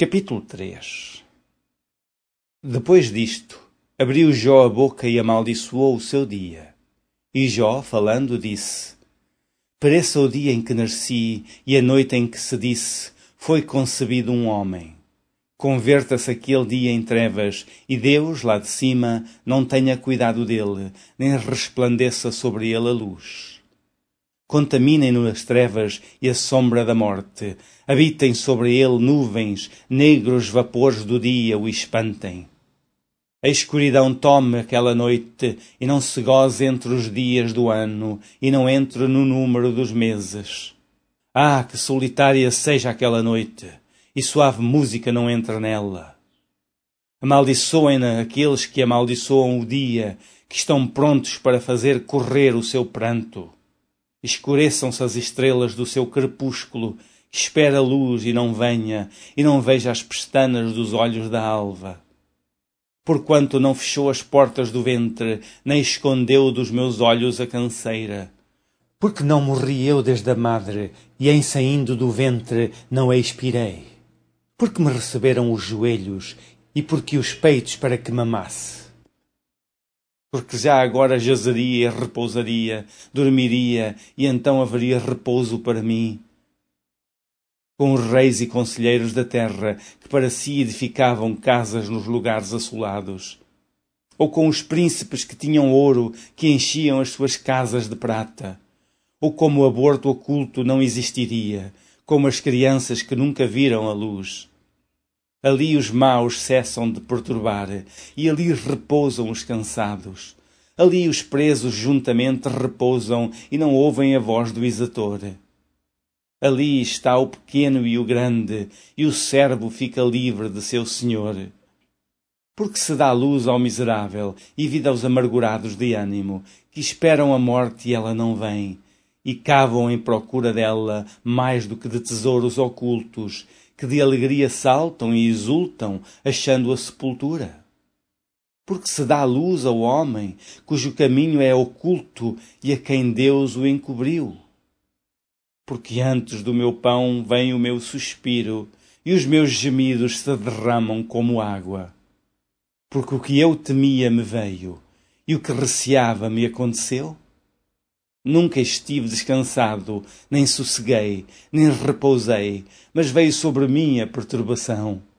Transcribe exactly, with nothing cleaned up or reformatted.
Capítulo três. Depois disto, abriu Jó a boca e amaldiçoou o seu dia. E Jó, falando, disse: Pereça o dia em que nasci e a noite em que se disse, foi concebido um homem. Converta-se aquele dia em trevas, e Deus, lá de cima, não tenha cuidado dele, nem resplandeça sobre ele a luz. Contaminem-no as trevas e a sombra da morte, habitem sobre ele nuvens, negros vapores do dia o espantem. A escuridão tome aquela noite, e não se goze entre os dias do ano, e não entre no número dos meses. Ah, que solitária seja aquela noite, e suave música não entre nela. Amaldiçoem-na aqueles que amaldiçoam o dia, que estão prontos para fazer correr o seu pranto. Escureçam-se as estrelas do seu crepúsculo, que espera a luz e não venha, e não veja as pestanas dos olhos da alva. Porquanto não fechou as portas do ventre, nem escondeu dos meus olhos a canseira. Porque não morri eu desde a madre, e em saindo do ventre não a expirei. Porque me receberam os joelhos, e porque os peitos para que mamasse. Porque já agora jazeria e repousaria, dormiria, e então haveria repouso para mim. Com os reis e conselheiros da terra, que para si edificavam casas nos lugares assolados. Ou com os príncipes que tinham ouro, que enchiam as suas casas de prata. Ou como o aborto oculto não existiria, como as crianças que nunca viram a luz. Ali os maus cessam de perturbar, e ali repousam os cansados. Ali os presos juntamente repousam, e não ouvem a voz do exator. Ali está o pequeno e o grande, e o servo fica livre de seu senhor. Porque se dá luz ao miserável, e vida aos amargurados de ânimo, que esperam a morte e ela não vem, e cavam em procura dela mais do que de tesouros ocultos, que de alegria saltam e exultam, achando a sepultura. Porque se dá luz ao homem, cujo caminho é oculto e a quem Deus o encobriu. Porque antes do meu pão vem o meu suspiro, e os meus gemidos se derramam como água. Porque o que eu temia me veio, e o que receava me aconteceu. Nunca estive descansado, nem sosseguei, nem repousei, mas veio sobre mim a perturbação.